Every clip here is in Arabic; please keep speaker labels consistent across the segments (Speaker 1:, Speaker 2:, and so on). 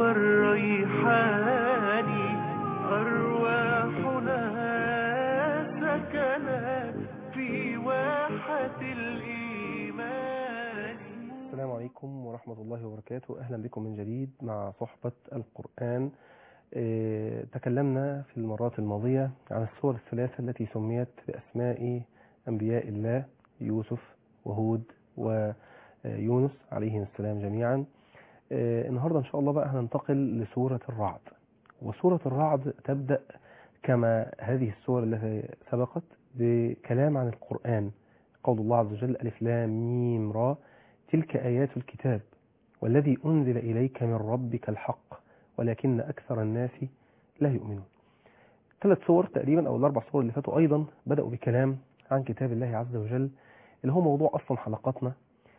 Speaker 1: والريحان أرواحنا سكنت في واحة الإيمان.
Speaker 2: السلام عليكم ورحمة الله وبركاته. أهلا بكم من جديد مع صحبة القرآن. تكلمنا في المرات الماضية عن السور الثلاثة التي سميت بأسماء أنبياء الله، يوسف وهود ويونس عليهم السلام جميعا. النهاردة إن شاء الله بقى هننتقل لسورة الرعد. وسورة الرعد تبدأ كما هذه السور التي سبقت بكلام عن القرآن. قول الله عز وجل: ألف لام ميم را تلك آيات الكتاب والذي أنزل إليك من ربك الحق ولكن أكثر الناس لا يؤمنون. 3 سور تقريبا أو ال4 سور اللي فاتوا أيضا بدأوا بكلام عن كتاب الله عز وجل، اللي هو موضوع أصلا حلقاتنا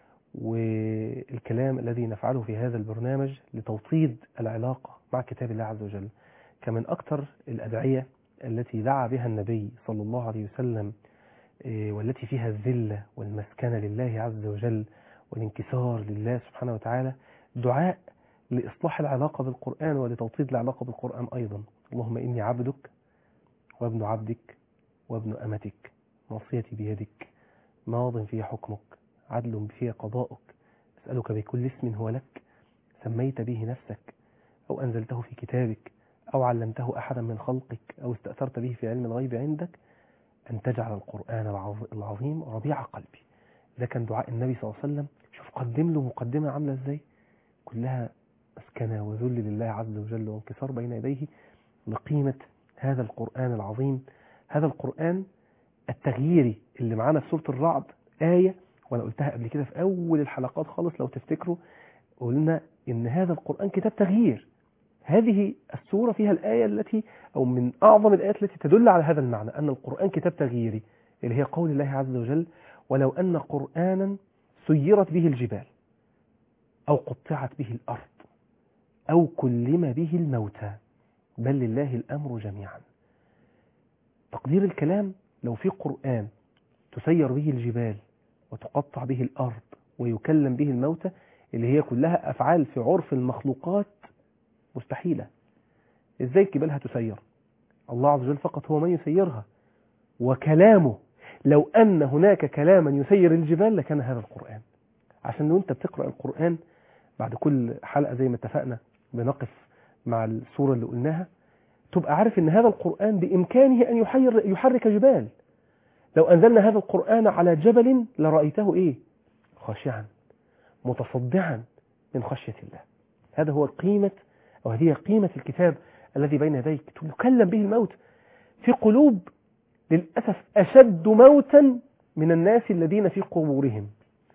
Speaker 2: والكلام الذي نفعله في هذا البرنامج لتوطيد العلاقة مع كتاب الله عز وجل. كمن أكثر الأدعية التي دعا بها النبي صلى الله عليه وسلم، والتي فيها الذلة والمسكنة لله عز وجل والانكسار لله سبحانه وتعالى، دعاء لإصلاح العلاقة بالقرآن ولتوطيد العلاقة بالقرآن أيضا. اللهم إني عبدك وابن عبدك وابن أمتك، ناصيتي بيدك، ماض في حكمك، عدل في قضاؤك، أسألك بكل اسم هو لك سميت به نفسك أو أنزلته في كتابك أو علمته أحدا من خلقك أو استأثرت به في علم الغيب عندك أن تجعل القرآن العظيم ربيع قلبي. ده كان دعاء النبي صلى الله عليه وسلم. شوف قدم له مقدمة عاملة ازاي، كلها مسكنة وذل لله عز وجل وانكسار بين يديه لقيمة هذا القرآن العظيم. هذا القرآن التغييري اللي معانا في سورة الرعد آية، وأنا قلتها قبل كده في أول الحلقات خالص لو تفتكروا، قلنا إن هذا القرآن كتاب تغيير. هذه السورة فيها الآية التي أو من أعظم الآيات التي تدل على هذا المعنى، أن القرآن كتاب تغييري، اللي هي قول الله عز وجل: ولو أن قرآنا سيرت به الجبال أو قطعت به الأرض أو كلم به الموتى بل لله الأمر جميعا. تقدير الكلام: لو في قرآن تسير به الجبال وتقطع به الأرض ويكلم به الموتى، اللي هي كلها أفعال في عرف المخلوقات مستحيلة. إزاي الجبال هتسير؟ الله عز وجل فقط هو من يسيرها، وكلامه لو أن هناك كلاما يسير الجبال لكان هذا القرآن. عشان لو أنت بتقرأ القرآن بعد كل حلقة زي ما اتفقنا بنقف مع السورة اللي قلناها، تبقى عارف أن هذا القرآن بإمكانه أن يحرك جبال. لو أنزلنا هذا القرآن على جبل لرأيته إيه؟ خاشعا متصدعا من خشية الله. هذا هو قيمة، أو هذه قيمة الكتاب الذي بين يديك، تكلم به الموت. في قلوب للأسف أشد موتا من الناس الذين في قبورهم.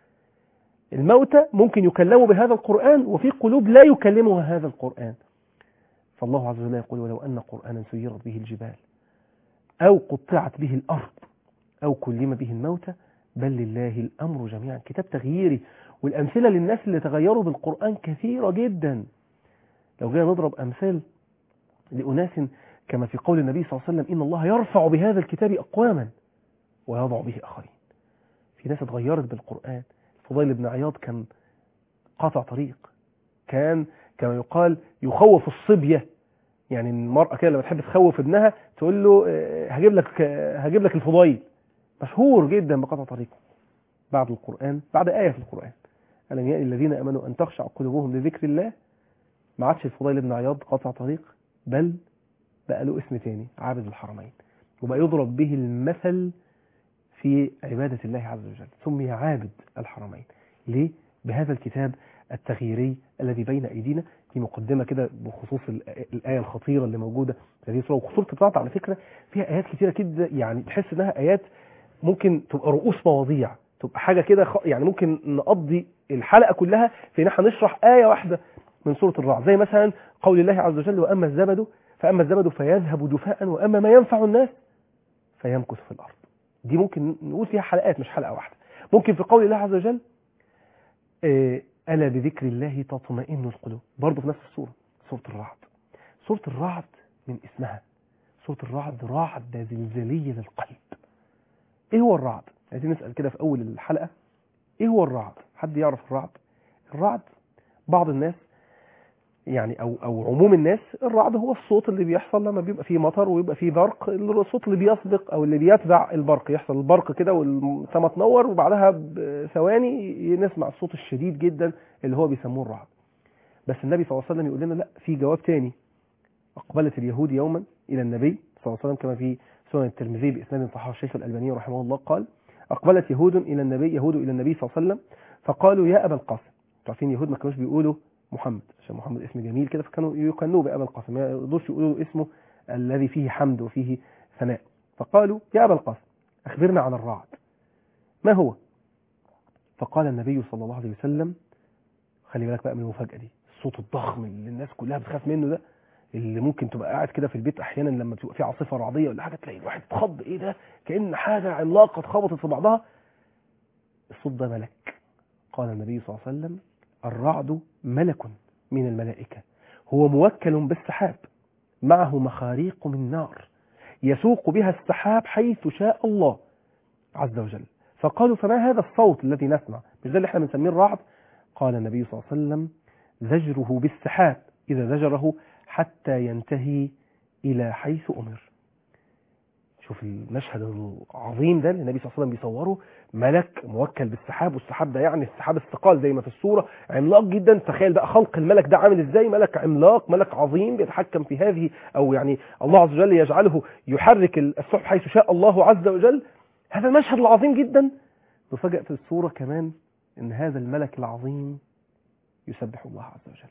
Speaker 2: الموتى ممكن يكلموا بهذا القرآن وفي قلوب لا يكلمها هذا القرآن. فالله عز وجل يقول: ولو أن قرآنا سيرت به الجبال أو قطعت به الأرض أو كلم به الموتى بل لله الأمر جميعا. كتاب تغييري، والأمثلة للناس اللي تغيروا بالقرآن كثيرة جدا. لو جينا نضرب أمثال لأناس كما في قول النبي صلى الله عليه وسلم: إن الله يرفع بهذا الكتاب أقواما ويضع به آخرين. في ناس اتغيرت بالقرآن. الفضيل بن عياض كان قاطع طريق، كان كما يقال يخوف الصبية. يعني المرأة كده لما تحب تخوف ابنها تقول له هجيب لك الفضيل. مشهور جدا بقطع طريقه بعد القرآن، بعد آية في القرآن: ألم يأن الذين آمنوا أن تخشع قلوبهم لذكر الله. ما عادش الفضيل بن عياض قاطع طريق، بل بقى له اسم تاني: عابد الحرمين، وبقى يضرب به المثل في عبادة الله عز وجل. سمي عابد الحرمين. ليه؟ بهذا الكتاب التغييري الذي بين أيدينا. في مقدمة كده بخصوص الآية الخطيرة اللي موجودة في هذه السورة. وسورة الرعد على فكرة فيها آيات كتيرة كده، يعني تحس إنها آيات ممكن تبقى رؤوس مواضيع، تبقى حاجة كده يعني ممكن نقضي الحلقة كلها في إن احنا نشرح آية واحدة من سورة الرعد. زي مثلا قول الله عز وجل: وأما الزبد فيذهب جفاء وأما ما ينفع الناس فيمكث في الأرض. دي ممكن نقول فيها حلقات مش حلقة واحدة. ممكن في قول الله عز وجل: ألا بذكر الله تطمئن القلوب، برضه في نفس السورة، سورة الرعد. سورة الرعد من اسمها سورة الرعد رعد زلزالي للقلب. ايه هو الرعد؟ عايزين نسأل كده في أول الحلقة: ايه هو الرعد؟ حد يعرف الرعد؟ الرعد بعض الناس يعني أو عموم الناس، الرعد هو الصوت اللي بيحصل لما بيبقى فيه مطر ويبقى فيه برق، الصوت اللي بيسبق أو اللي بيتبع البرق، يحصل البرق كده والسماء تنور وبعدها بثواني نسمع الصوت الشديد جدا اللي هو بيسموه الرعد. بس النبي صلى الله عليه وسلم يقول لنا لا، في جواب تاني. أقبلت اليهود يوما إلى النبي صلى الله عليه وسلم كما في سنن الترمذي بإسناد صححه الشيخ الألباني رحمه الله، قال: أقبلت يهود إلى النبي صلى الله عليه وسلم فقالوا: يا أبا القاسم. عارفين اليهود ما كانوش بيقولوا محمد، عشان محمد اسم جميل كده، فكانوا يكنوه بأبا القاسم، ما يقدروش يقولوا اسمه الذي فيه حمد وفيه ثناء. فقالوا: يا أبا القاسم أخبرنا عن الرعد، ما هو؟ فقال النبي صلى الله عليه وسلم، خلي بالك بقى من المفاجأة دي، الصوت الضخم اللي الناس كلها بتخاف منه ده، اللي ممكن تبقى قاعد كده في البيت احيانا لما تبقى في عاصفه رعديه ولا حاجه تلاقي الواحد اتخض، ايه ده؟ كأن حاجه عملاقه اتخبطت في بعضها. الصوت ده ملك. قال النبي صلى الله عليه وسلم: الرعد ملك من الملائكه، هو موكل بالسحاب، معه مخاريق من نار يسوق بها السحاب حيث شاء الله عز وجل. فقالوا: فما هذا الصوت الذي نسمع؟ مش ده اللي احنا بنسميه الرعد؟ قال النبي صلى الله عليه وسلم: زجره بالسحاب إذا زجره حتى ينتهي إلى حيث أمر. شوف المشهد العظيم ده اللي النبي صلى الله عليه وسلم بيصوره، ملك موكل بالسحاب، والسحاب ده يعني السحاب الثقال زي ما في الصورة، عملاق جدا. تخيل بقى خلق الملك ده عامل ازاي، ملك عملاق، ملك عظيم بيتحكم في هذه، أو يعني الله عز وجل يجعله يحرك السحب حيث شاء الله عز وجل. هذا المشهد العظيم جدا. نفاجأ في الصورة كمان ان هذا الملك العظيم يسبح الله عز وجل،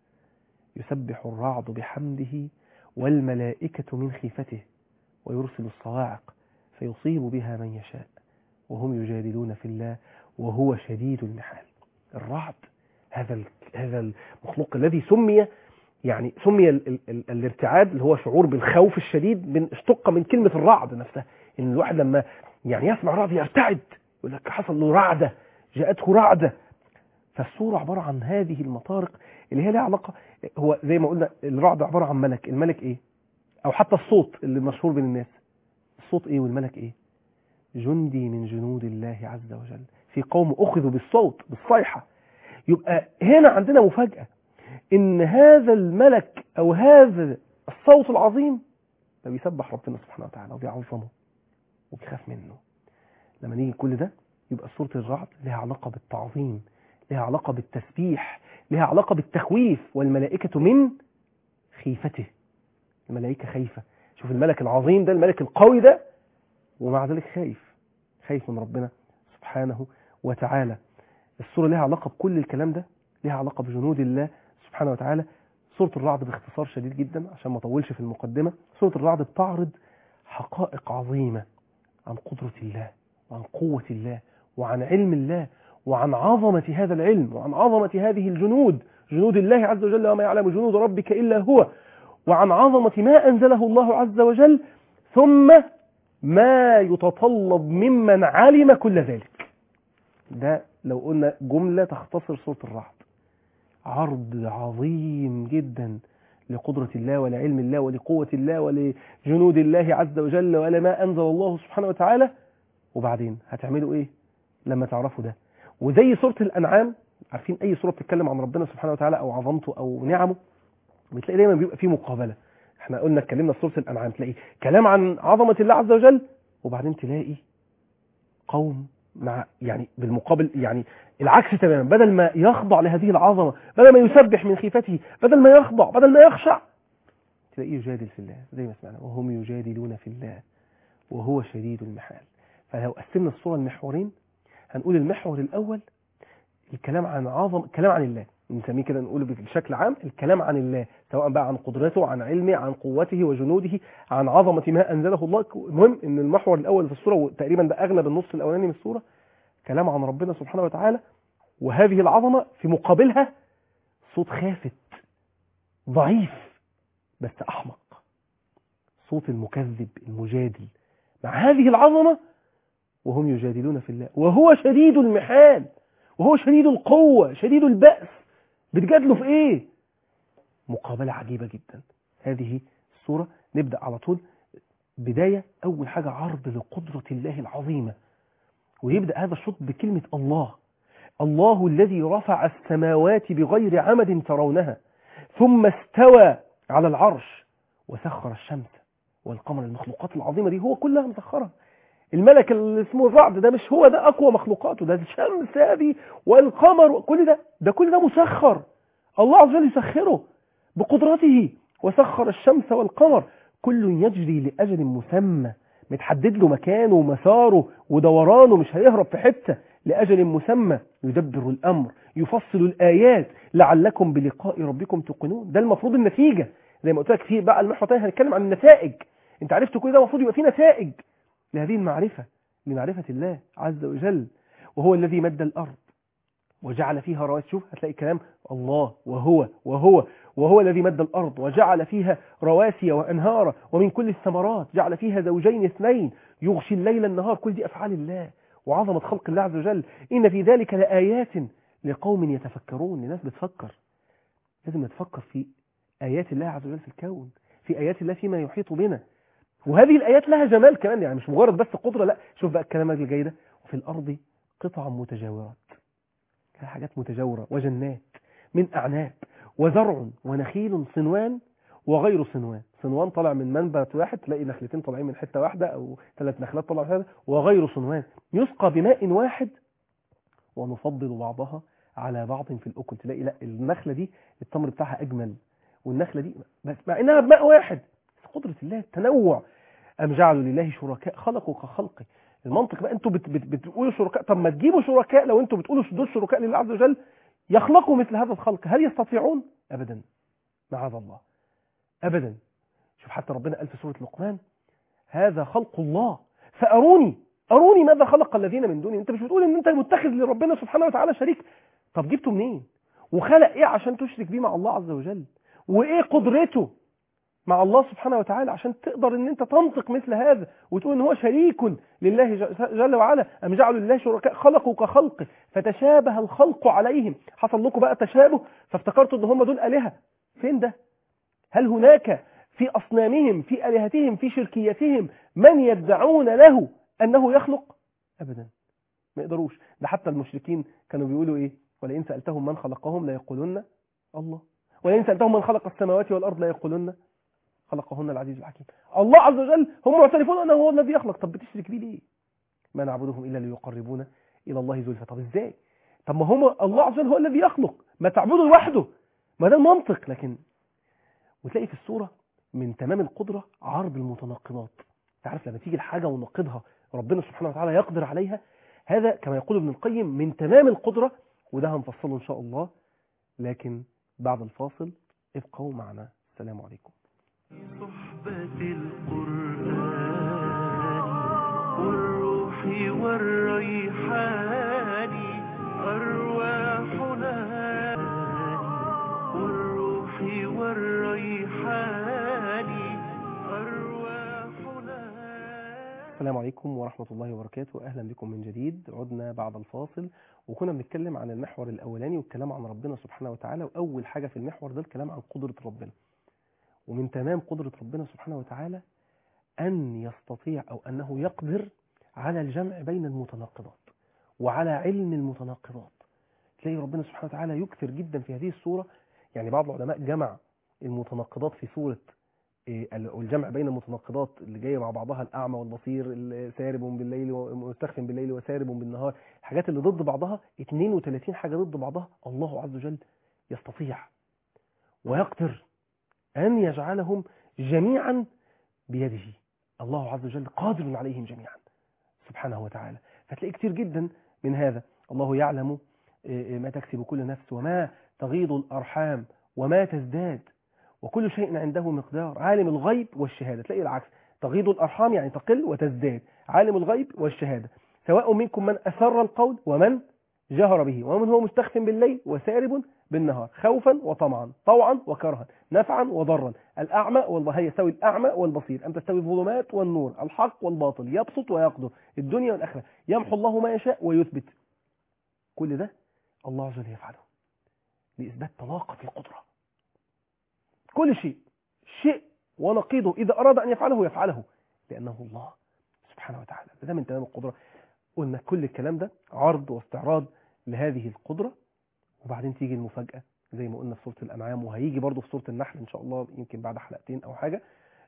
Speaker 2: يسبح الرعد بحمده والملائكة من خيفته، ويرسل الصواعق فيصيب بها من يشاء، وهم يجادلون في الله وهو شديد المحال. الرعد هذا المخلوق الذي سمي الارتعاد، اللي هو شعور بالخوف الشديد، اشتق من كلمة الرعد نفسها، ان الواحد لما يعني يسمع رعد يرتعد، يقول لك حصل له رعدة، جاءته رعدة. فالصورة عبارة عن هذه المطارق اللي هي لها علاقة، هو زي ما قلنا الرعد عبارة عن ملك، الملك ايه؟ او حتى الصوت اللي مشهور بين الناس، الصوت ايه والملك ايه؟ جندي من جنود الله عز وجل، في قوم اخذوا بالصوت بالصيحة. يبقى هنا عندنا مفاجأة، ان هذا الملك او هذا الصوت العظيم ده بيسبح ربنا سبحانه وتعالى وبيعظمه وبيخاف منه. لما نيجي كل ده يبقى سورة الرعد لها علاقة بالتعظيم، لها علاقة بالتسبيح، لها علاقة بالتخويف، والملائكة من خيفته. الملائكة خايفة. شوف الملك العظيم ده، الملك القوي ده، ومع ذلك خايف من ربنا سبحانه وتعالى. السورة لها علاقة بكل الكلام ده، لها علاقة بجنود الله سبحانه وتعالى. سورة الرعد باختصار شديد جدا عشان ما اطولش في المقدمة، سورة الرعد بتعرض حقائق عظيمة عن قدرة الله وعن قوة الله وعن علم الله وعن عظمة هذا العلم وعن عظمة هذه الجنود، جنود الله عز وجل، وما يعلم جنود ربك إلا هو، وعن عظمة ما أنزله الله عز وجل، ثم ما يتطلب ممن علم كل ذلك. ده لو قلنا جملة تختصر سورة الرعد، عرض عظيم جدا لقدرة الله ولعلم الله ولقوة الله ولجنود الله عز وجل ولما أنزل الله سبحانه وتعالى. وبعدين هتعملوا إيه لما تعرفوا ده؟ وزي سورة الأنعام، عارفين أي سورة بتتكلم عن ربنا سبحانه وتعالى أو عظمته أو نعمه، بتلاقي دايما بيبقى فيه مقابلة. احنا قلنا اتكلمنا في سورة الأنعام تلاقي كلام عن عظمة الله عز وجل، وبعدين تلاقي قوم مع يعني بالمقابل يعني العكس تماما، بدل ما يخضع لهذه العظمة، بدل ما يسبح من خيفته، بدل ما يخضع، بدل ما يخشع، تلاقيه يجادل في الله زي ما سمعنا، وهم يجادلون في الله وهو شديد المحال. فلو قسمنا الصورة المحورين هنقول المحور الأول الكلام عن الكلام عن الله، نسميه كده، نقول بشكل عام الكلام عن الله، سواء بقى عن قدرته، عن علمه، عن قوته وجنوده، عن عظمة ما أنزله الله. المهم ان المحور الأول في السورة، وتقريبا ده أغلب النص الأولاني من السورة، كلام عن ربنا سبحانه وتعالى وهذه العظمة، في مقابلها صوت خافت ضعيف بس أحمق، صوت المكذب المجادل مع هذه العظمة، وهم يجادلون في الله وهو شديد المحال، وهو شديد القوة شديد البأس. بتجادلوا في ايه؟ مقابلة عجيبة جدا. هذه السورة نبدأ على طول بداية، أول حاجة عرض لقدرة الله العظيمة، ويبدأ هذا الشوط بكلمة الله. الله الذي رفع السماوات بغير عمد ترونها ثم استوى على العرش وسخر الشمس والقمر. المخلوقات العظيمة دي هو كلها مسخرها. الملك اللي اسمه الرعد ده مش هو ده أقوى مخلوقاته، ده الشمس هذه والقمر، كل ده مسخر. الله عز وجل يسخره بقدرته. وسخر الشمس والقمر كل يجري لأجل مسمى، متحدد له مكانه ومساره ودورانه، مش هيهرب في حتة، لأجل مسمى. يدبر الأمر يفصل الآيات لعلكم بلقاء ربكم توقنون. ده المفروض النتيجة، زي ما قلت لك في بقى المحور تاني هنتكلم عن النتائج. انت عرفت كل ده، المفروض يبقى في نتائج لهذه المعرفة، لمعرفة الله عز وجل. وهو الذي مد الأرض وجعل فيها رواسي. شوف هتلاقي كلام الله وهو الذي مد الأرض وجعل فيها رواسي وأنهارا ومن كل الثمرات جعل فيها زوجين اثنين يغشي الليل النهار. كل دي أفعال الله وعظمة خلق الله عز وجل. إن في ذلك لآيات لقوم يتفكرون. لناس بتفكر. لازم نتفكر في آيات الله عز وجل في الكون، في آيات الله فيما يحيط بنا. وهذه الآيات لها جمال كمان، يعني مش مجرد بس قدرة، لا. شوف بقى الكلام اللي جاي ده. وفي الأرض قطع متجاورات، حاجات متجاورة، وجنات من أعناب وزرع ونخيل صنوان وغير صنوان. صنوان طلع من منبت واحد، تلاقي نخلتين طالعين من حتة واحدة أو 3 نخلات طلعوا من حتة. وغير صنوان يسقى بماء واحد ونفضل بعضها على بعض في الأكل. تلاقي لا النخلة دي التمر بتاعها أجمل، والنخلة دي بس مع إنها بماء واحد. بس قدرة الله التنوع. أم جعلوا لله شركاء خلقوا كخلقه. المنطق بقى انتوا بتقولوا شركاء، طب ما تجيبوا شركاء. لو انتوا بتقولوا دول شركاء لله عز وجل يخلقوا مثل هذا الخلق، هل يستطيعون؟ أبدا، معاذ الله، أبدا. شوف حتى ربنا قال في سورة لقمان هذا خلق الله فأروني ماذا خلق الذين من دوني. انت مش بتقول ان انت متخذ لربنا سبحانه وتعالى شريك؟ طب جبته منين؟ وخلق ايه عشان تشرك بيه مع الله عز وجل؟ وايه قدرته مع الله سبحانه وتعالى عشان تقدر ان انت تنطق مثل هذا وتقول ان هو شريك لله جل وعلا؟ ام جعلوا لله شركاء خلقوا كخلقه فتشابه الخلق عليهم. حصل لكم بقى تشابه فافتكرتوا ان هم دول آلهة. فين ده؟ هل هناك في أصنامهم في آلهتهم في شركيتهم من يدعون له أنه يخلق؟ أبدا، ما يقدروش. ده حتى المشركين كانوا بيقولوا إيه؟ ولئن سألتهم من خلقهم لا يقولون الله، ولئن سألتهم من خلق السماوات والأرض لا يقولون خلقهن العزيز الحكيم. الله عز وجل هم معترفون أنه هو الذي يخلق. طب بتشرك بيه ليه؟ ما نعبدهم إلا ليقربونا إلى الله زلفى. طب إزاي؟ طب ما هم الله عز وجل هو الذي يخلق، ما تعبده لوحده. ما ده المنطق. لكن وتلاقي في السورة من تمام القدرة عرض المتناقضات. تعرف لما تيجي الحاجة ونقضها ربنا سبحانه وتعالى يقدر عليها، هذا كما يقول ابن القيم من تمام القدرة. وده هنفصله إن شاء الله، لكن بعد الفاصل ابقوا معنا. السلام عليكم.
Speaker 1: صحبة القرآن والروح والريحان أرواحنا والروح والريحان أرواحنا.
Speaker 2: السلام عليكم ورحمة الله وبركاته. أهلا بكم من جديد. عدنا بعد الفاصل وكنا بنتكلم عن المحور الأولاني والكلام عن ربنا سبحانه وتعالى. وأول حاجة في المحور ده الكلام عن قدرة ربنا. ومن تمام قدرة ربنا سبحانه وتعالى أن يستطيع أو أنه يقدر على الجمع بين المتناقضات وعلى علم المتناقضات. تلاقي ربنا سبحانه وتعالى يكثر جدا في هذه السورة. يعني بعض العلماء جمع المتناقضات في سورة والجمع بين المتناقضات اللي جايه مع بعضها الأعمى والبصير، سارب بالليل ومستخف بالليل وسارب بالنهار، الحاجات اللي ضد بعضها 32 حاجة ضد بعضها. الله عز وجل يستطيع ويقدر أن يجعلهم جميعا بيده. الله عز وجل قادر عليهم جميعا سبحانه وتعالى. فتلاقي كتير جدا من هذا. الله يعلم ما تكسب كل نفس وما تغيض الأرحام وما تزداد وكل شيء عنده مقدار. عالم الغيب والشهادة. تلاقي العكس، تغيض الأرحام يعني تقل وتزداد. عالم الغيب والشهادة. سواء منكم من أسر القول ومن جهر به ومن هو مستخف بالليل وسارب بالنهار خوفا وطمعا طوعا وكرها نفعا وضرا. الأعمى والبصير يستوي الأعمى والبصير أم تستوي الظلمات والنور الحق والباطل يبسط ويقدر الدنيا والآخرة يمحو الله ما يشاء ويثبت. كل ده الله عز وجل يفعله لإثبات طلاقة القدرة. كل شيء ونقيضه إذا أراد أن يفعله لأنه الله سبحانه وتعالى. ده من تمام القدرة. قلنا كل الكلام ده عرض واستعراض لهذه القدرة وبعدين تيجي المفاجأة زي ما قلنا في سورة الأنعام، وهيجي برضو في سورة النحل إن شاء الله، يمكن بعد حلقتين أو حاجة،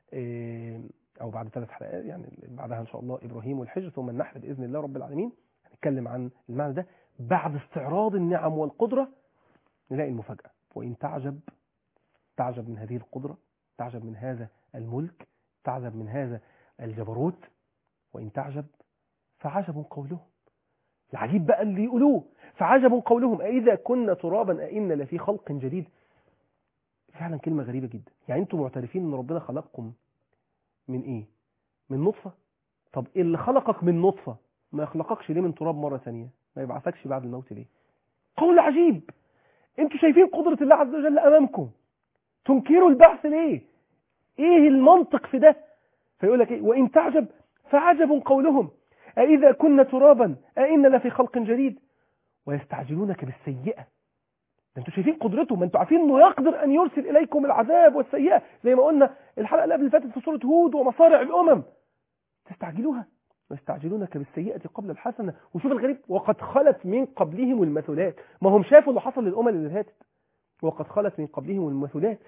Speaker 2: أو بعد 3 حلقات يعني، بعدها إن شاء الله إبراهيم والحجر ثم النحل بإذن الله رب العالمين. هنتكلم عن المعنى ده بعد استعراض النعم والقدرة. نلاقي المفاجأة: وإن تعجب من هذه القدرة، تعجب من هذا الملك، تعجب من هذا الجبروت. وإن تعجب فعجب قولهم. العجيب بقى اللي يقولوه: فعجب قولهم أإذا كنا ترابا أئنا لفي خلق جديد. فعلا كلمة غريبة جدا. يعني انتم معترفين ان ربنا خلقكم من ايه؟ من نطفة. طب اللي خلقك من نطفة ما يخلقكش ليه من تراب مرة ثانية؟ ما يبعثكش بعد الموت ليه؟ قول عجيب. انتوا شايفين قدرة الله عز وجل امامكم، تنكروا البعث ليه؟ ايه المنطق في ده؟ فيقول لك ايه؟ وإن تعجب فعجب قولهم أإذا كنا ترابا أئنا لفي خلق جديد ويستعجلونك بالسيئة. ده انتوا شايفين قدرته، ما انتوا عارفين انه يقدر ان يرسل اليكم العذاب والسيئة زي ما قلنا الحلقة اللي قبل اللي فاتت في سورة هود ومصارع الامم. تستعجلوها ويستعجلونك بالسيئة قبل الحسنة. وشوف الغريب: وقد خلت من قبلهم المثلات. ما هم شافوا اللي حصل للامم اللي فاتت. وقد خلت من قبلهم المثلات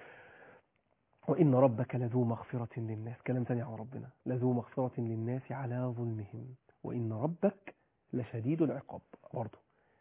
Speaker 2: وإن ربك لذو مغفرة للناس. كلام ثاني عن ربنا: لذو مغفرة للناس على ظلمهم وإن ربك لشديد العقاب. برضه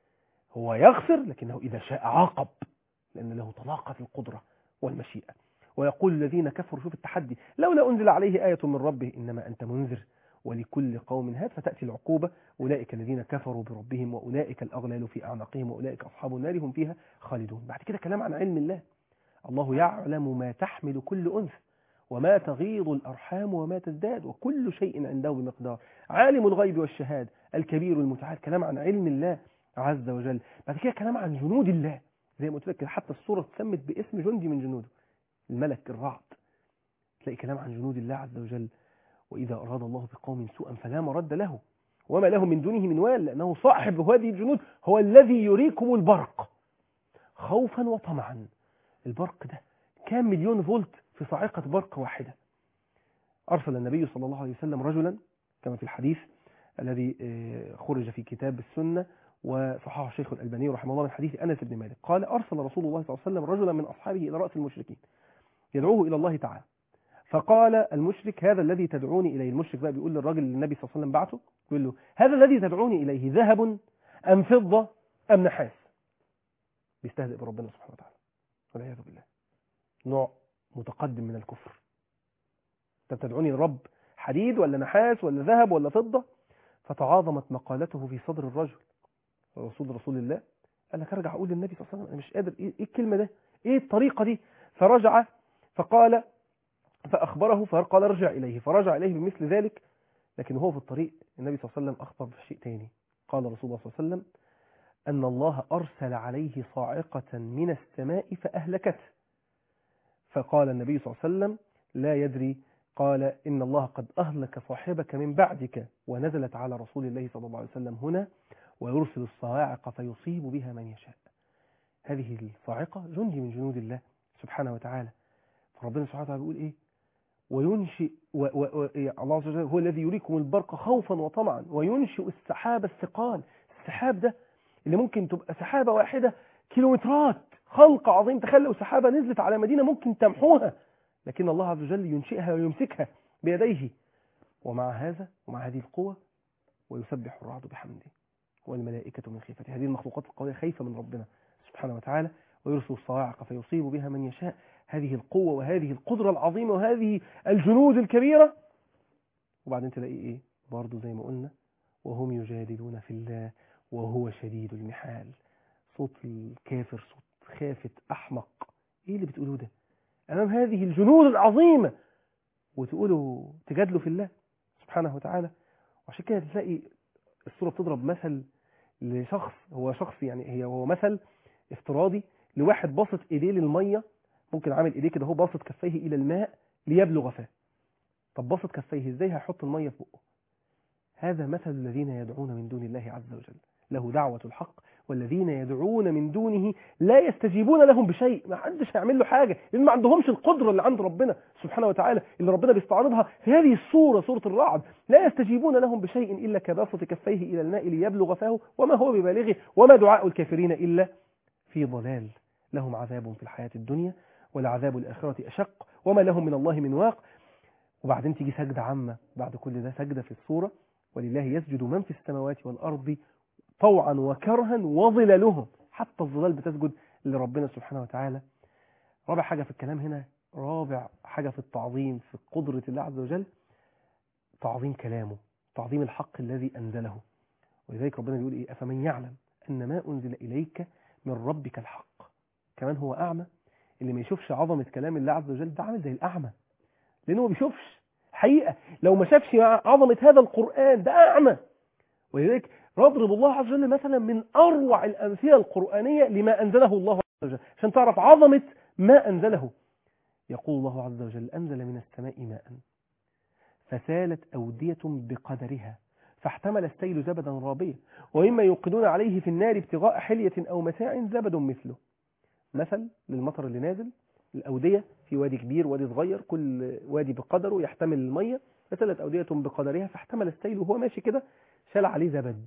Speaker 2: هو يغفر لكنه إذا شاء عاقب، لأن له طلاقة في القدرة والمشيئة. ويقول الذين كفروا: شوف التحدي، لولا أنزل عليه آية من ربه إنما أنت منذر ولكل قوم هاد. فتأتي العقوبة: أولئك الذين كفروا بربهم وأولئك الأغلال في أعناقهم وأولئك أصحاب النار هم فيها خالدون. بعد كده كلام عن علم الله: الله يعلم ما تحمل كل أنثى وما تغيض الأرحام وما تزداد وكل شيء عنده بمقدار. عالم الغيب والشهادة الكبير المتعال. كلام عن علم الله عز وجل. بعد كده كلام عن جنود الله، زي ما قلت لك حتى السورة اتسمت باسم جندي من جنوده، الملك الرعد. تلاقي كلام عن جنود الله عز وجل: وإذا أراد الله بقوم سوءا فلا مرد له وما له من دونه من وال، لأنه صاحب هذه الجنود هو الذي يريكم البرق خوفا وطمعا. البرق ده كام مليون فولت في صاعقة برق واحدة. أرسل النبي صلى الله عليه وسلم رجلا كما في الحديث الذي خرج في كتاب السنة وصححه الشيخ الألباني رحمه الله من حديث أنس بن مالك قال: أرسل رسول الله صلى الله عليه وسلم رجلا من أصحابه إلى رأس المشركين يدعوه إلى الله تعالى. فقال المشرك: هذا الذي تدعوني إليه. المشرك بقى بيقول للراجل اللي النبي صلى الله عليه وسلم بعته، يقول له: هذا الذي تدعوني إليه ذهب أم فضة أم نحاس؟ بيستهزئ بربنا سبحانه وتعالى والعياذ بالله. نوع متقدم من الكفر. انت بتدعوني لرب حديد ولا نحاس ولا ذهب ولا فضة؟ فتعاظمت مقالته في صدر الرجل. رسول الله قال لك: ارجع اقول للنبي صلى الله عليه وسلم انا مش قادر، ايه الكلمة ده، ايه الطريقة دي؟ فرجع فقال فأخبره فقال: ارجع إليه. فرجع إليه بمثل ذلك. لكن هو في الطريق النبي صلى الله عليه وسلم أخبر بشيء تاني. قال رسول الله صلى الله عليه وسلم أن الله أرسل عليه صاعقة من السماء فأهلكته. فقال النبي صلى الله عليه وسلم: لا يدري. قال: إن الله قد أهلك صاحبك من بعدك ونزلت على رسول الله صلى الله عليه وسلم هنا ويرسل الصواعق فيصيب بها من يشاء. هذه الصاعقة جندي من جنود الله سبحانه وتعالى. فربنا سبحانه وتعالى بيقول إيه؟ وينشئ الله عز وجل هو الذي يريكم البرق خوفا وطمعا وينشئ السحاب الثقال. السحاب ده اللي ممكن تبقى سحابة واحدة كيلومترات، خلق عظيم. تخيل لو سحابة نزلت على مدينة ممكن تمحوها، لكن الله عز وجل ينشئها ويمسكها بيديه. ومع هذا ومع هذه القوة ويسبح الرعد بحمده والملائكة من خيفته. هذه المخلوقات القوية خايفة من ربنا سبحانه وتعالى. ويرسل الصواعق فيصيب بها من يشاء. هذه القوة وهذه القدرة العظيمة وهذه الجنود الكبيرة. وبعدين تلاقي ايه برضو زي ما قلنا: وهم يجادلون في الله وهو شديد المحال. صوت الكافر صوت خافت أحمق. ايه اللي بتقولوه ده أمام هذه الجنود العظيمة وتقولوا تجادلوا في الله سبحانه وتعالى؟ وعشان كده تلاقي السورة بتضرب مثل لشخص، هو شخص يعني هو مثل افتراضي لواحد باسط ايديه للمية. ممكن عامل ايديه كده، هو باسط كفيه الى الماء ليبلغ فاه. طب باسط كفيه ازاي هيحط المية في بقه؟ هذا مثل الذين يدعون من دون الله عز وجل. له دعوة الحق والذين يدعون من دونه لا يستجيبون لهم بشيء. ما حدش هيعمل له حاجة لأن ما عندهمش القدرة اللي عند ربنا سبحانه وتعالى اللي ربنا بيستعرضها في هذه السورة، سورة الرعد. لا يستجيبون لهم بشيء إلا كباسط كفيه إلى الماء ليبلغ فاه وما هو ببالغه وما دعاء الكافرين إلا في ضلال، لهم عذاب في الحياة الدنيا ولعذاب الآخرة أشق وما لهم من الله من واق. وبعدين تيجي سجدة عامة بعد كل ده، سجدة في السورة: ولله يسجد من في السماوات والأرض طوعا وكرها وظلالهم، حتى الظلال بتسجد لربنا سبحانه وتعالى. رابع حاجة في الكلام هنا، رابع حاجة في التعظيم في قدرة الله عز وجل، تعظيم كلامه، تعظيم الحق الذي أنزله. ولذلك ربنا بيقول إيه: أفمن يعلم أن ما أنزل إليك من ربك الحق كمان هو أعمى. اللي ما يشوفش عظمة كلام الله عز وجل ده عامل زي الأعمى، لأنه ما بيشوفش حقيقة. لو ما شافش عظمة هذا القرآن ده أعمى. ولذلك نضرب الله عز وجل مثلا من أروع الأمثلة القرآنية لما أنزله الله عز وجل عشان تعرف عظمة ما أنزله. يقول الله عز وجل: أنزل من السماء ماء فسالت أودية بقدرها فاحتمل السيل زبدا رابيا ومما يوقدون عليه في النار ابتغاء حلية أو متاع زبد مثله. مثل للمطر اللي نازل، الأودية في وادي كبير وادي صغير، كل وادي بقدره يحتمل المية. فسالت أودية بقدرها فاحتمل السيل، وهو ماشي كده شال عليه زبد،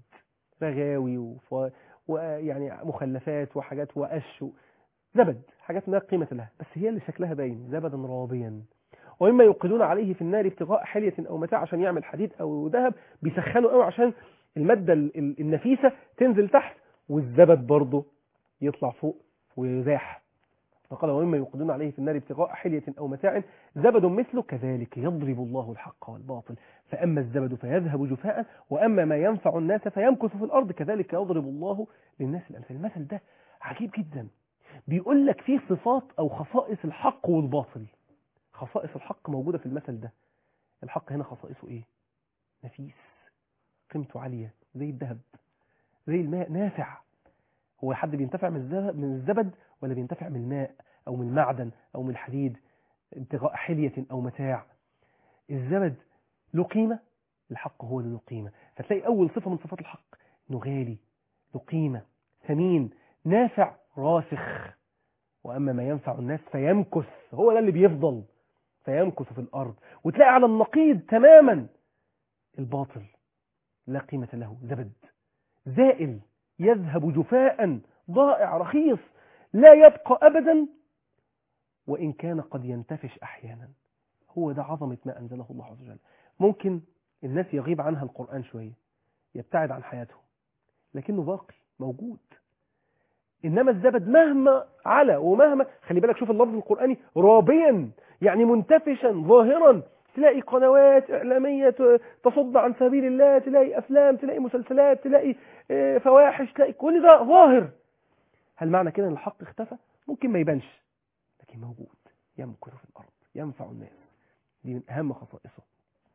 Speaker 2: رغاوي ويعني مخلفات وحاجات وقش زبد، حاجات ما قيمة لها، بس هي اللي شكلها باين، زبدا رابيا. ومما يوقدون عليه في النار ابتغاء حلية أو متاع، عشان يعمل حديد أو ذهب بيسخنوا قوي عشان المادة النفيسة تنزل تحت والزبد برضه يطلع فوق ويزاح. فقال: ومما يوقدون عليه في النار ابتغاء حلية أو متاع زبد مثله كذلك يضرب الله الحق والباطل فأما الزبد فيذهب جفاء وأما ما ينفع الناس فيمكث في الأرض كذلك يضرب الله للناس الأمثال. المثل ده عجيب جدا، بيقول لك فيه صفات أو خصائص الحق والباطل. خصائص الحق موجودة في المثل ده. الحق هنا خصائصه إيه؟ نفيس، قيمته عالية، زي الذهب، زي الماء، نافع. هو حد بينتفع من الزبد ولا بينتفع من الماء أو من المعدن أو من الحديد؟ ابتغاء حلية أو متاع. الزبد له قيمة، الحق هو اللي له قيمة. فتلاقي أول صفة من صفات الحق إنه غالي، له قيمة، ثمين، نافع، راسخ. وأما ما ينفع الناس فيمكث، هو ده اللي بيفضل، فيمكث في الأرض. وتلاقي على النقيض تماما الباطل، لا قيمة له، زبد زائل يذهب جفاء، ضائع رخيص، لا يبقى أبدا وإن كان قد ينتفش أحيانا. هو ده عظمة ما أنزله الله عز وجل. ممكن الناس يغيب عنها القرآن شوية، يبتعد عن حياتهم، لكنه باقي موجود. إنما الزبد مهما على ومهما، خلي بالك شوف اللفظ القرآني، رابيا يعني منتفشا ظاهرا. تلاقي قنوات إعلامية تصد عن سبيل الله، تلاقي أفلام، تلاقي مسلسلات، تلاقي فواحش، تلاقي كل ده ظاهر. هل معنى كده أن الحق اختفى؟ ممكن ما يبانش، لكن موجود، يمكن في الأرض، ينفع الناس. دي من أهم خصائصه.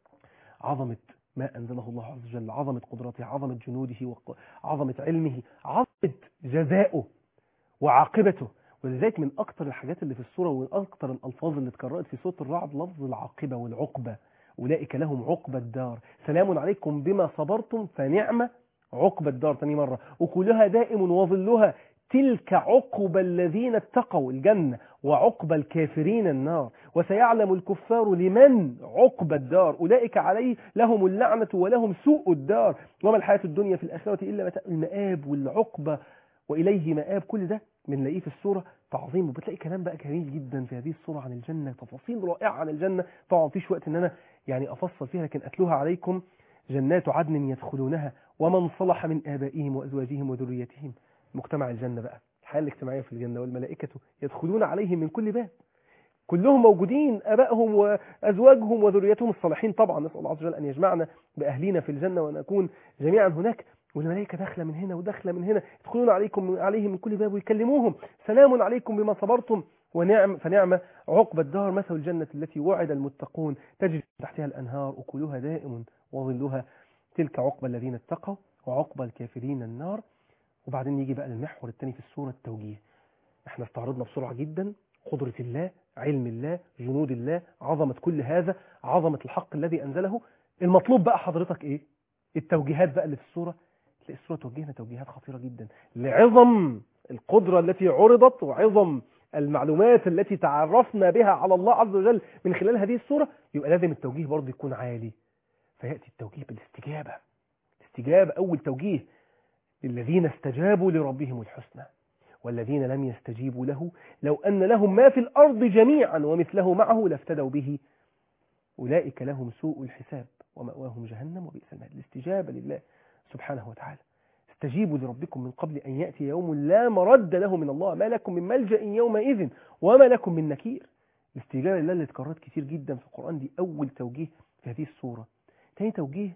Speaker 2: عظمة ما أنزله الله عز وجل، عظمة قدرته، عظمة جنوده، عظمة علمه، عظمة جزائه وعاقبته. ولذلك من أكتر الحاجات اللي في السورة ومن أكتر الألفاظ اللي اتكررت في سورة الرعد لفظ العاقبة والعقبة. أولئك لهم عقبى الدار، سلام عليكم بما صبرتم فنعم عقبى الدار. تاني مرة: وكلها دائم وظلها تلك عقبى الذين اتقوا، الجنة، وعقبى الكافرين النار، وسيعلم الكفار لمن عقبى الدار، أولئك عليه لهم اللعنة ولهم سوء الدار وما الحياة الدنيا في الآخرة إلا متاع. المآب والعقبة وإليه مآب، كل ده بنلاقيه في السورة تعظيم. وبتلاقي كلام بقى جميل جدا في هذه السورة عن الجنة، تفاصيل رائعة عن الجنة. طبعا مفيش وقت ان انا يعني افصل فيها، لكن اتلوها عليكم: جنات عدن يدخلونها ومن صلح من آبائهم وأزواجهم وذريتهم. مجتمع الجنة بقى، الحياة الاجتماعية في الجنة: والملائكة يدخلون عليهم من كل باب، كلهم موجودين، آبائهم وأزواجهم وذريتهم الصالحين. طبعا نسأل الله عز وجل أن يجمعنا بأهلنا في الجنة ونكون جميعا هناك. والملائكة داخلة من هنا وداخلة من هنا، يدخلون عليهم من كل باب ويكلموهم: سلام عليكم بما صبرتم فنعم عقبى الدار، مثل الجنة التي وعد المتقون تجري تحتها الأنهار أكلها دائم وظلها تلك عقبى الذين اتقوا وعقبى الكافرين النار. وبعدين يجي بقى المحور الثاني في السورة، التوجيه. احنا استعرضنا بسرعة جدا قدرة الله، علم الله، جنود الله، عظمة كل هذا، عظمة الحق الذي أنزله. المطلوب بقى حضرتك ايه؟ التوجيهات بقى اللي في السورة. تلاقي السورة توجهنا توجيهات خطيرة جدا لعظم القدرة التي عرضت وعظم المعلومات التي تعرفنا بها على الله عز وجل من خلال هذه السورة. يبقى لازم التوجيه برضه يكون عالي، فيأتي التوجيه بالاستجابة. الاستجابة أول توجيه: للذين استجابوا لربهم الحسنى والذين لم يستجيبوا له لو أن لهم ما في الأرض جميعا ومثله معه لافتدوا به أولئك لهم سوء الحساب ومأواهم جهنم وبئس المهاد. الاستجابة لله سبحانه وتعالى. استجيبوا لربكم من قبل أن يأتي يوم لا مرد له من الله ما لكم من ملجأ يومئذ وما لكم من نكير. الاستجابة لله اللي اتكررت كتير جدا في القرآن دي أول توجيه في هذه السورة. ثاني توجيه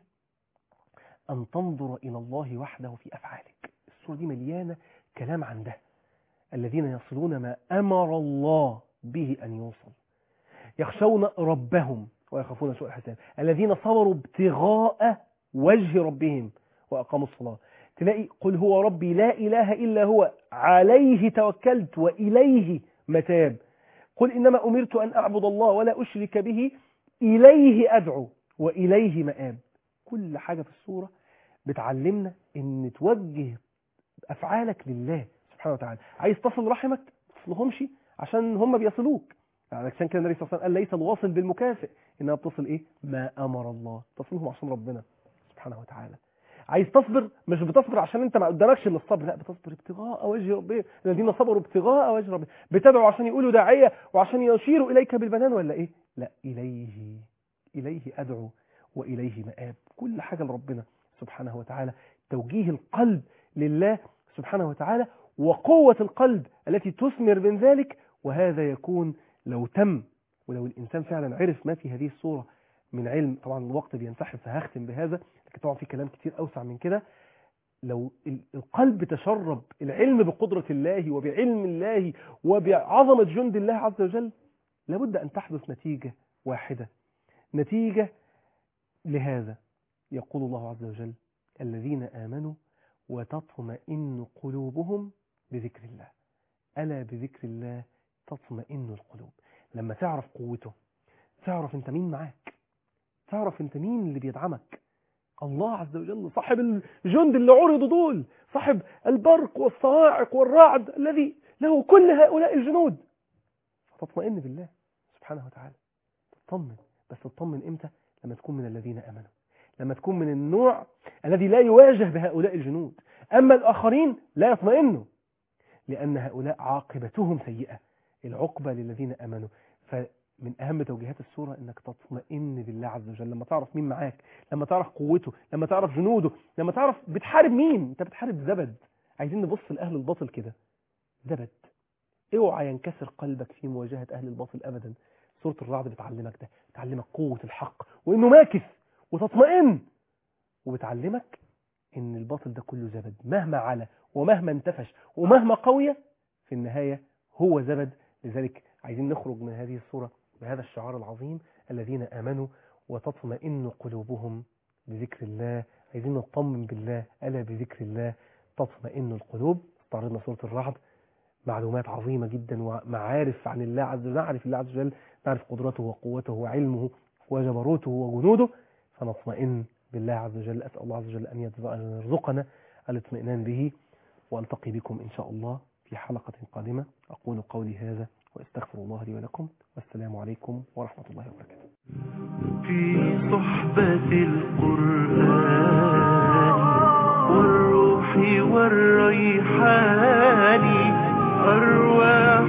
Speaker 2: أن تنظر إلى الله وحده في أفعالك. السورة دي مليانة كلام عن ده. الذين يصلون ما أمر الله به أن يوصل، يخشون ربهم ويخافون سوء الحساب، الذين صبروا ابتغاء وجه ربهم وأقاموا الصلاة. تلاقي قل هو ربي لا إله إلا هو عليه توكلت وإليه متاب. قل إنما أمرت أن أعبد الله ولا أشرك به إليه أدعو وإليه مآب. كل حاجة في السورة بتعلمنا أن توجه أفعالك لله سبحانه وتعالى. عايز تصل رحمك ما تصلهمش عشان هم بيصلوك. عشان كده النبي صلى الله عليه وسلم قال ليس الواصل بالمكافئ، إنها بتصل إيه؟ ما أمر الله، تصلهم عشان ربنا سبحانه وتعالى. عايز تصبر مش بتصبر عشان انت ما قدامكش من الصبر، لا بتصبر ابتغاء وجه ربهم، الذين صبروا ابتغاء وجه ربهم. بتدعو عشان يقولوا داعية وعشان يشيروا إليك بالبنان ولا إيه؟ لا، إليه أدعو وإليه مآب. كل حاجة لربنا سبحانه وتعالى. توجيه القلب لله سبحانه وتعالى وقوة القلب التي تثمر من ذلك. وهذا يكون لو تم ولو الإنسان فعلا عرف ما في هذه الصورة من علم. طبعا الوقت بينسحب فهختم بهذا، لكن طبعا في كلام كتير أوسع من كده. لو القلب تشرب العلم بقدرة الله وبعلم الله وبعظمة جند الله عز وجل، لابد أن تحدث نتيجة واحدة. نتيجة لهذا يقول الله عز وجل الذين آمنوا وتطمئن قلوبهم بذكر الله. ألا بذكر الله تطمئن القلوب. لما تعرف قوته، تعرف انت مين معاك، تعرف انت مين اللي بيدعمك. الله عز وجل صاحب الجند اللي عرضوا دول، صاحب البرق والصواعق والرعد الذي له كل هؤلاء الجنود. فتطمئن بالله سبحانه وتعالى. تطمن، بس تطمن امتى؟ لما تكون من الذين آمنوا، لما تكون من النوع الذي لا يواجه بهؤلاء الجنود. أما الآخرين لا يطمئنوا لأن هؤلاء عاقبتهم سيئة. العقبة للذين آمنوا. فمن أهم توجيهات السورة أنك تطمئن بالله عز وجل. لما تعرف مين معاك، لما تعرف قوته، لما تعرف جنوده، لما تعرف بتحارب مين. انت بتحارب زبد. عايزين نبص لأهل الباطل كده زبد. اوعى ينكسر قلبك في مواجهة أهل الباطل أبدا. سورة الرعد بتعلمك ده، بتعلمك قوة الحق وإنه ماكث وتطمئن، وبتعلمك إن الباطل ده كله زبد مهما علا ومهما انتفش ومهما قوية في النهاية هو زبد. لذلك عايزين نخرج من هذه السورة بهذا الشعار العظيم الذين آمنوا وتطمئن قلوبهم بذكر الله. عايزين نطمن بالله. ألا بذكر الله تطمئن القلوب. استعرضنا سورة الرعد، معلومات عظيمة جدا ومعارف عن الله عز وجل. نعرف الله عز وجل، نعرف قدرته وقوته وعلمه وجبروته وجنوده، فنطمئن بالله عز وجل. أسأل الله عز وجل أن يرزقنا الاطمئنان به. وألتقي بكم إن شاء الله في حلقة قادمة. أقول قولي هذا وأستغفر الله لي ولكم، والسلام عليكم ورحمة الله وبركاته.
Speaker 1: في صحبة القرآن والروح والريحان أرواح